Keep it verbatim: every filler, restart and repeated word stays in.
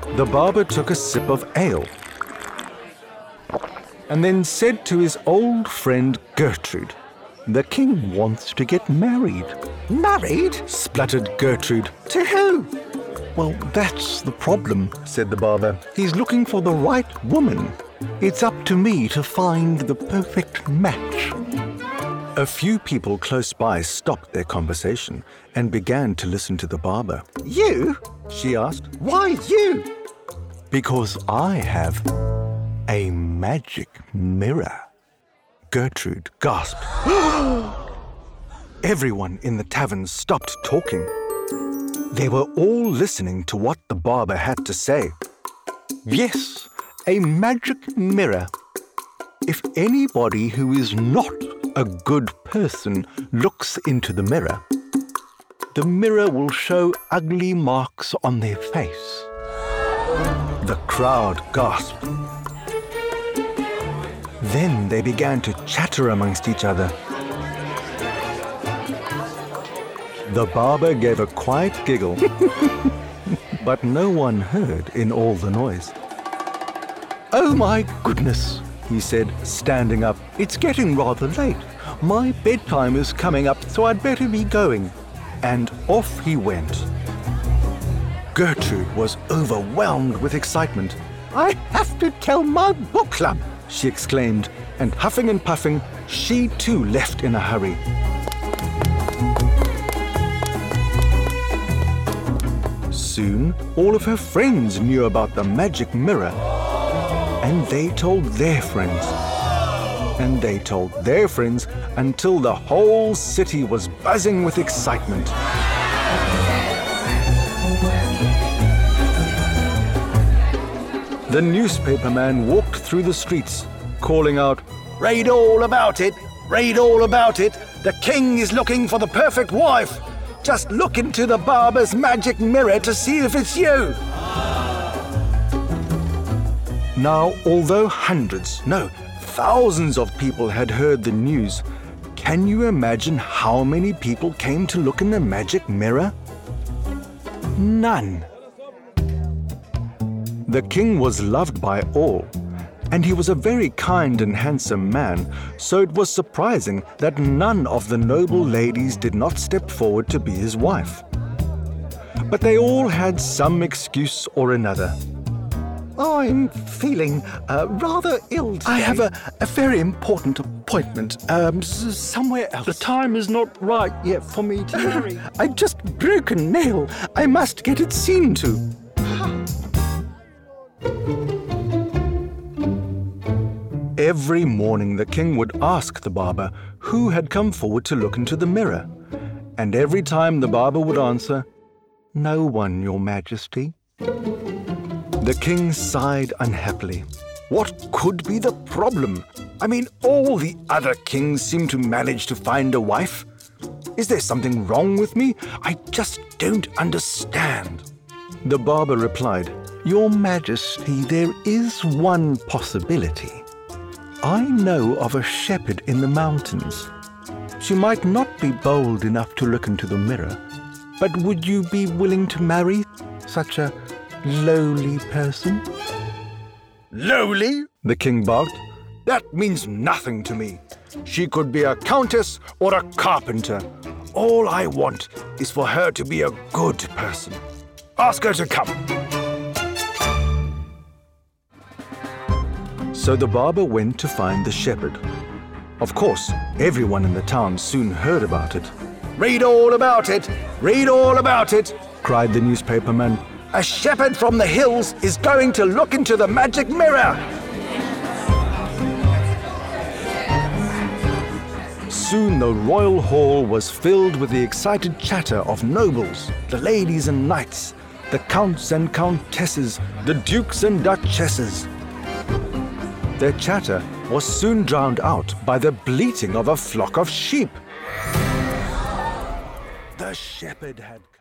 The barber took a sip of ale and then said to his old friend Gertrude, "The king wants to get married." "Married?" spluttered Gertrude. "To who?" "Well, that's the problem," said the barber. "He's looking for the right woman. It's up to me to find the perfect match." A few people close by stopped their conversation and began to listen to the barber. "You?" she asked. "Why you?" "Because I have a magic mirror." Gertrude gasped. Everyone in the tavern stopped talking. They were all listening to what the barber had to say. Yes, a magic mirror. If anybody who is not a good person looks into the mirror, the mirror will show ugly marks on their face. The crowd gasped. Then they began to chatter amongst each other. The barber gave a quiet giggle, but no one heard in all the noise. "Oh my goodness," he said, standing up. "It's getting rather late. My bedtime is coming up, so I'd better be going." And off he went. Gertrude was overwhelmed with excitement. "I have to tell my book club," she exclaimed, and huffing and puffing, she too left in a hurry. Soon, all of her friends knew about the magic mirror, and they told their friends. And they told their friends until the whole city was buzzing with excitement. The newspaperman walked through the streets, calling out, "Read all about it! Read all about it! The king is looking for the perfect wife! Just look into the barber's magic mirror to see if it's you!" Now, although hundreds, no, thousands of people had heard the news, can you imagine how many people came to look in the magic mirror? None. The king was loved by all, and he was a very kind and handsome man, so it was surprising that none of the noble ladies did not step forward to be his wife. But they all had some excuse or another. "I'm feeling uh, rather ill today. I have a, a very important appointment um, s- somewhere else. The time is not right yet for me to marry. I just broke a nail. I must get it seen to." Every morning the king would ask the barber who had come forward to look into the mirror. And every time the barber would answer, "No one, Your Majesty." The king sighed unhappily. What could be the problem? I mean, all the other kings seem to manage to find a wife. Is there something wrong with me? I just don't understand. The barber replied, "Your Majesty, there is one possibility. I know of a shepherd in the mountains. She might not be bold enough to look into the mirror, but would you be willing to marry such a lowly person?" "Lowly?" the king barked. "That means nothing to me. She could be a countess or a carpenter. All I want is for her to be a good person. Ask her to come." So the barber went to find the shepherd. Of course, everyone in the town soon heard about it. "Read all about it! Read all about it!" cried the newspaperman. "A shepherd from the hills is going to look into the magic mirror!" Soon the royal hall was filled with the excited chatter of nobles, the ladies and knights, the counts and countesses, the dukes and duchesses. Their chatter was soon drowned out by the bleating of a flock of sheep. The shepherd had